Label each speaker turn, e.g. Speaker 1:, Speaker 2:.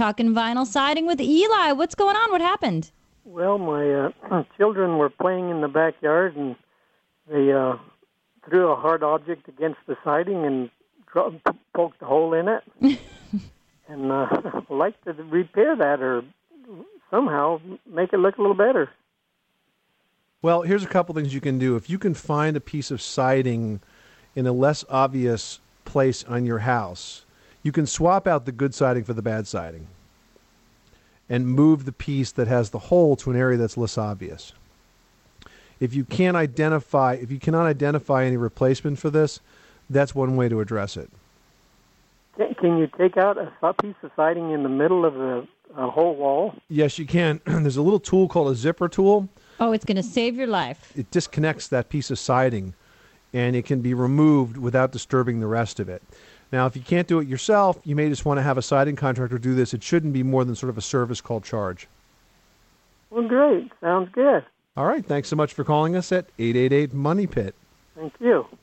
Speaker 1: talking vinyl siding with Eli. What's going on? What happened?
Speaker 2: Well, my children were playing in the backyard, and they threw a hard object against the siding and poked a hole in it. And I'd like to repair that or somehow make it look a little better.
Speaker 3: Well, here's a couple things you can do. If you can find a piece of siding in a less obvious place on your house, you can swap out the good siding for the bad siding and move the piece that has the hole to an area that's less obvious. If you cannot identify any replacement for this, that's one way to address it.
Speaker 2: Can you take out a piece of siding in the middle of the whole wall?
Speaker 3: Yes, you can. There's a little tool called a zipper tool.
Speaker 1: Oh, it's going to save your life.
Speaker 3: It disconnects that piece of siding, and it can be removed without disturbing the rest of it. Now, if you can't do it yourself, you may just want to have a siding contractor do this. It shouldn't be more than sort of a service call charge.
Speaker 2: Well, great. Sounds good.
Speaker 3: All right. Thanks so much for calling us at 888-MONEY-PIT.
Speaker 2: Thank you.